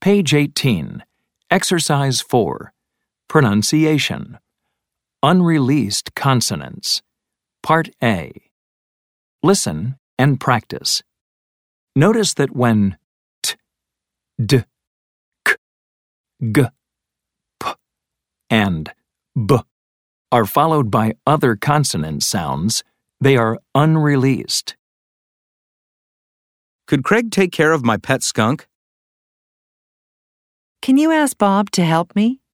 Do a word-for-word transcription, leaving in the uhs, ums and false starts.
Page eighteen. Exercise four. Pronunciation. Unreleased consonants. Part A. Listen and practice. Notice that when t, d, k, g, p, and b are followed by other consonant sounds, they are unreleased. Could Craig take care of my pet skunk? Can you ask Bob to help me?